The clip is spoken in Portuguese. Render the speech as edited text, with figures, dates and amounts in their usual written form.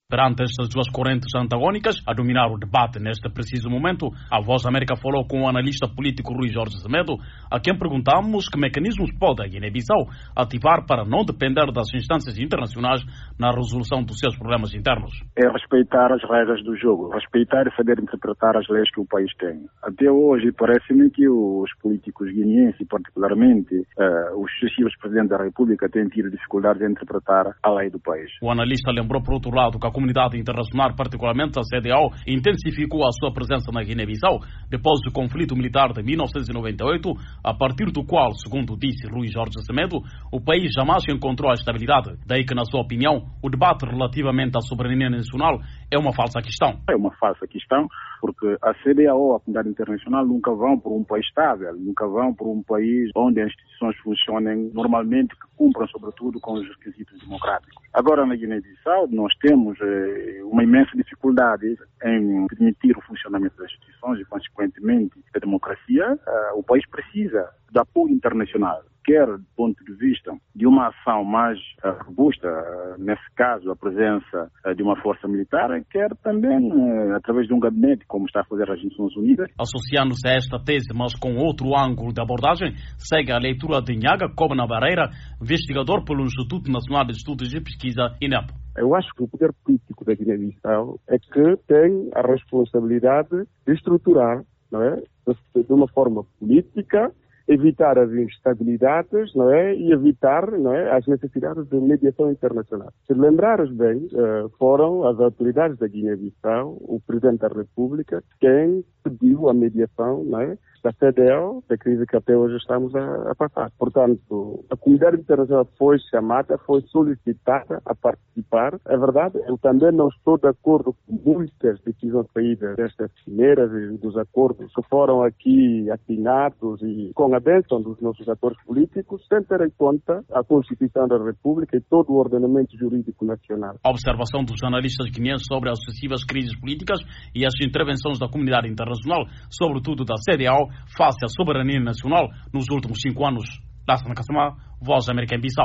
Perante estas duas correntes antagónicas a dominar o debate neste preciso momento, a Voz da América falou com o analista político Rui Jorge Semedo, a quem perguntamos que mecanismos pode a Guiné-Bissau ativar para não depender das instâncias internacionais na resolução dos seus problemas internos. É respeitar as regras do jogo, respeitar e saber interpretar as leis que o país tem. Até hoje parece-me que os políticos guineenses, particularmente os sucessivos presidentes da República, têm tido dificuldades em interpretar a lei do país. O analista lembrou, por outro lado, que a comunidade internacional, particularmente a CEDEAO, intensificou a sua presença na Guiné-Bissau depois do conflito militar de 1998, a partir do qual, segundo disse Rui Jorge Semedo, o país jamais encontrou a estabilidade. Daí que, na sua opinião, o debate relativamente à soberania nacional é uma falsa questão. É uma falsa questão, porque a CEDEAO, a comunidade internacional, nunca vão por um país estável, nunca vão por um país onde as instituições funcionem normalmente, que cumpram, sobretudo, com os requisitos democráticos. Agora, na Guiné-Bissau, nós temos uma imensa dificuldade em permitir o funcionamento das instituições e, consequentemente, da democracia. O país precisa de apoio internacional, quer do ponto de vista de uma ação mais robusta, nesse caso a presença de uma força militar, quer também através de um gabinete, como está a fazer as Nações Unidas. Associando-se a esta tese, mas com outro ângulo de abordagem, segue a leitura de Nhaga Cobna Barreira, investigador pelo Instituto Nacional de Estudos e Pesquisa, INEP. Eu acho que o poder político da Guiné-Bissau é que tem a responsabilidade de estruturar, não é, de uma forma política, evitar as instabilidades, não é, e evitar, não é, as necessidades de mediação internacional. Se lembrares bem, foram as autoridades da Guiné-Bissau, o Presidente da República, quem pediu a mediação, não é, da CEDEAO, da crise que até hoje estamos a passar. Portanto, a comunidade internacional foi chamada, foi solicitada a participar. É verdade, eu também não estou de acordo com muitas decisões saídas destas cimeiras e dos acordos que foram aqui assinados e com a bênção dos nossos atores políticos, sem ter em conta a Constituição da República e todo o ordenamento jurídico nacional. A observação dos analistas guineenses sobre as sucessivas crises políticas e as intervenções da comunidade internacional, sobretudo da CEDEAO, face à soberania nacional nos últimos 5 anos. Lassana Kassama, Voz da América em Bissau.